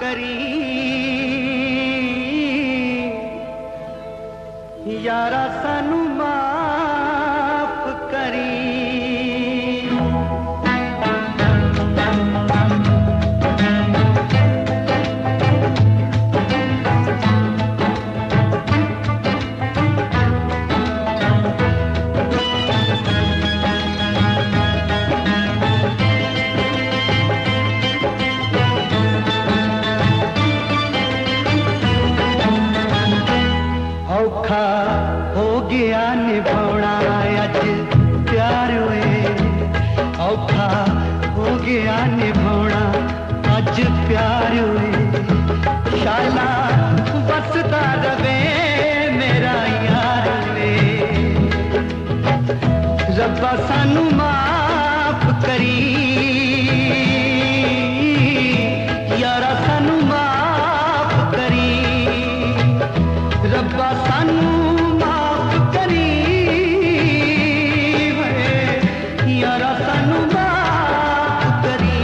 करी यारा सानू माफ करी। औखा हो गया निभाना अज प्यार वे, औखा हो गया निभाना अज प्यार वे। शाला बसता रवे मेरा यार वे, रब्बा सानू माफ करी यारा सानू माफ करी, रब्बा सानू माफ करी यारा सानू माफ करी।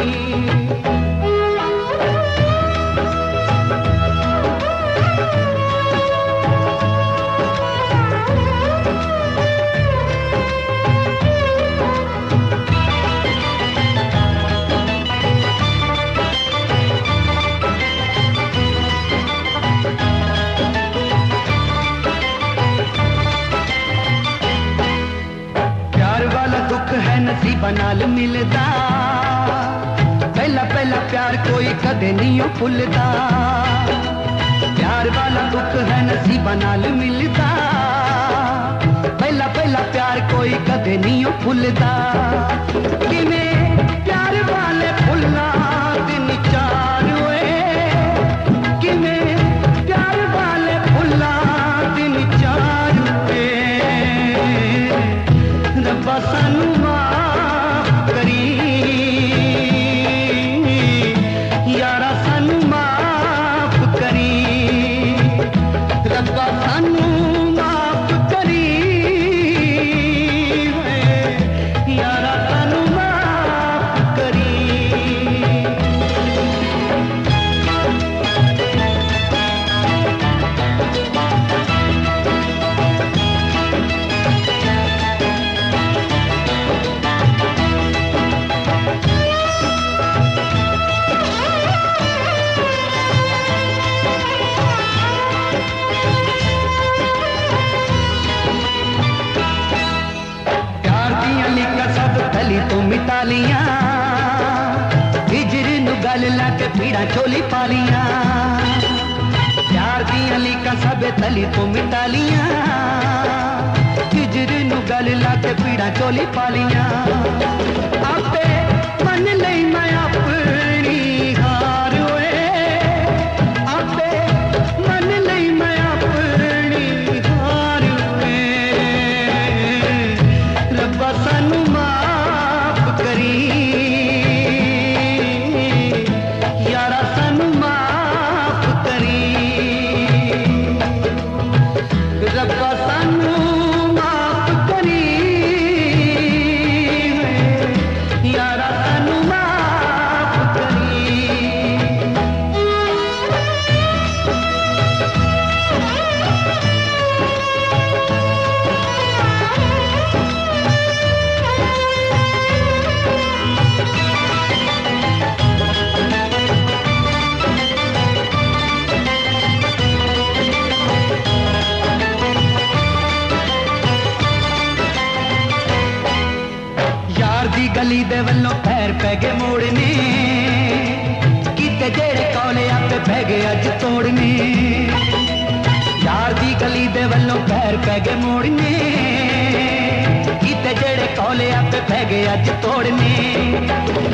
नसीबा नाल मिलदा, पहला पहला प्यार कोई कदे नहीं भुलदा। प्यार वाला दुख है नसीबा नाल मिलदा, पहला पहला प्यार कोई कदे नहीं भुलदा। किवें प्यार वाले फुल्लां दिन चार होए, किवें प्यार वाले फुल्लां दिन चार होए। रब्बा सानू तो मिटा लिया, हिजर नु गल लाके पीड़ा चोली पा लिया। प्यार दियां लीका सब तली तो मिटा लिया, हिजर नु गल लाके पीड़ा चोली पा लिया। आपे मन लई मैं अपनी हार होए, आपे मन लई मैं अपनी हार होए। रब्बा सानू यारा सानू माफ करी, रब्बा सानू माफ करी यारा सानू माफ करी। गली दे वल्लों पैर पै गए मोड़ने, किते जेड़े कौले आपे पै गए अज तोड़ने। यार दी गली दे वल्लों पैर पै गए मोड़ने, किते जेड़े कौले आपे पै गए अज तोड़ने।